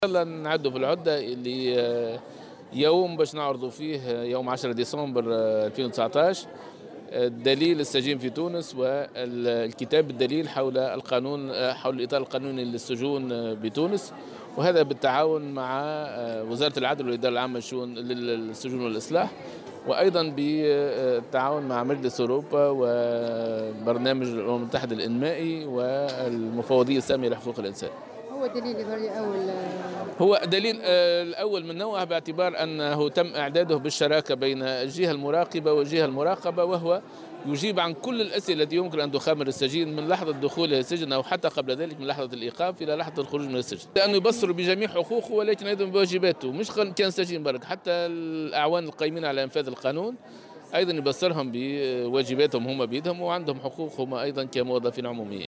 يلا نعدوا في العدة اللي يوم باش نعرضوا فيه يوم 10 ديسمبر 2019 دليل السجين في تونس والكتاب الدليل حول القانون حول الإطار القانوني للسجون بتونس، وهذا بالتعاون مع وزارة العدل والإدارة العامة للسجون والإصلاح، وأيضا بالتعاون مع مجلس أوروبا وبرنامج الأمم المتحدة الإنمائي والمفوضية السامية لحقوق الإنسان. هو دليل أول. هو دليل الأول من نوعه باعتبار أنه تم إعداده بالشراكة بين الجهة المراقبة والجهة المراقبة، وهو يجيب عن كل الأسئلة التي يمكن أن تخمر السجين من لحظة دخوله السجن أو حتى قبل ذلك من لحظة الإيقاف إلى لحظة الخروج من السجن، لأنه يبصر بجميع حقوقه ولكن أيضا بواجباته، مش كان سجين برك، حتى الأعوان القائمين على إنفاذ القانون أيضا يبصرهم بواجباتهم هم بيدهم وعندهم حقوقهم أيضا كموظفين عموميين.